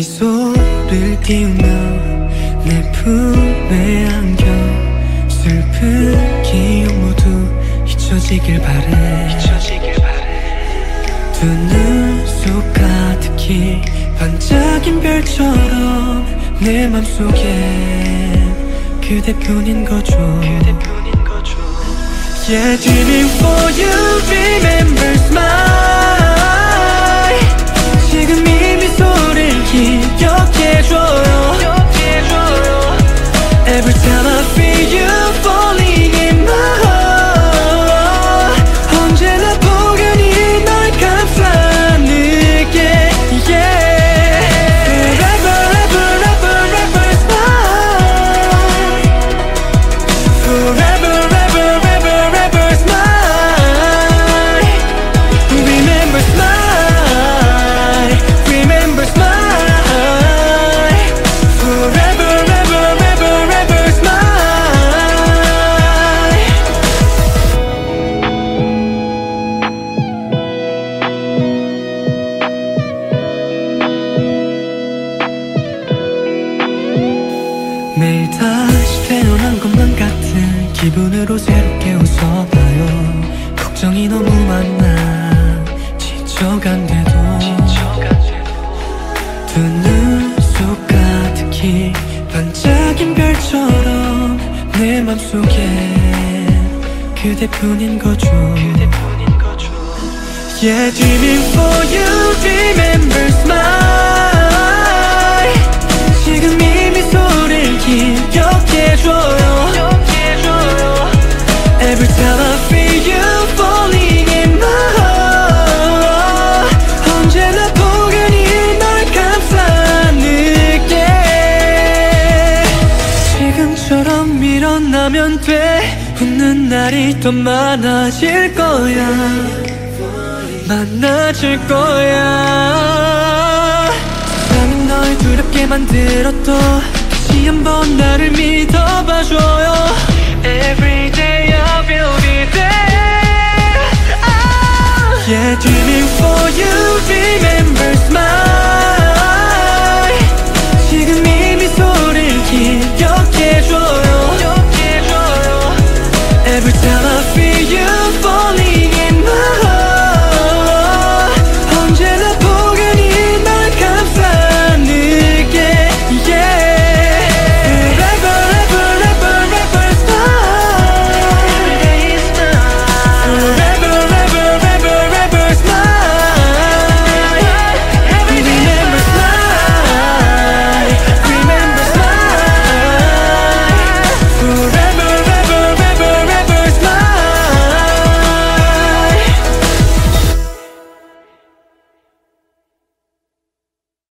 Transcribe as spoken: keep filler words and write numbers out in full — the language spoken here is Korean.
미소를 띄우며 내 품에 안겨 슬픈 기억 모두 잊혀지길 바래. 두 눈 속 가득히 반짝인 별처럼 내 맘속에 그대뿐인 거죠. Yeah, dreaming for you, remember smile. 지금 이 미소를 기억해줘요. Every time I feel you falling in my heart. 언제나 포근히 널 감싸는게 yeah. Forever, ever, ever, ever smile. Forever, ever, ever, ever smile. Remember smile. Remember smile. Forever, ever, ever, ever smile. 매일 다시 태어난 것만 같은 기분으로 새롭게 웃어봐요. 걱정이 너무 많아 지쳐간대도 두 눈 속 가득히 반짝인 별처럼 내 맘속에 그대뿐인 거죠. Yeah, dreaming for you, remember smile. 지금 이 미소를 기억해줘요. Every time I feel you falling in my heart. 언제나 포근히 널 감싸는게 지금처럼 일어나면 돼. 웃는 날이 더 많아질 거야. 많아질 거야. 세상은 널 두렵게 만들어도 다시 한번 나를 믿